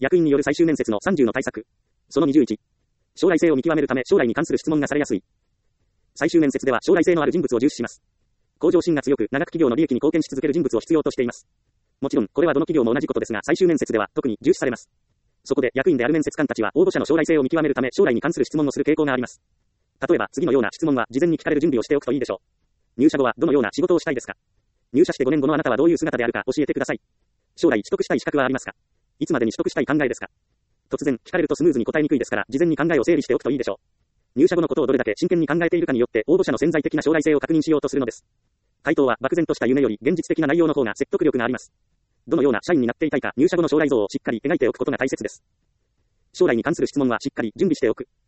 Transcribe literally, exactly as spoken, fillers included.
役員による最終面接のさんじゅうの対策。そのにじゅういち。将来性を見極めるため将来に関する質問がされやすい。最終面接では将来性のある人物を重視します。向上心が強く、長く企業の利益に貢献し続ける人物を必要としています。もちろん、これはどの企業も同じことですが、最終面接では特に重視されます。そこで、役員である面接官たちは応募者の将来性を見極めるため将来に関する質問をする傾向があります。例えば、次のような質問は事前に聞かれる準備をしておくといいでしょう。入社後はどのような仕事をしたいですか？入社してごねんごのあなたはどういう姿であるか教えてください。将来取得したい資格はありますか？いつまでに取得したい考えですか？突然聞かれるとスムーズに答えにくいですから、事前に考えを整理しておくといいでしょう。入社後のことをどれだけ真剣に考えているかによって応募者の潜在的な将来性を確認しようとするのです。回答は漠然とした夢より現実的な内容の方が説得力があります。どのような社員になっていたいか、入社後の将来像をしっかり描いておくことが大切です。将来に関する質問はしっかり準備しておく。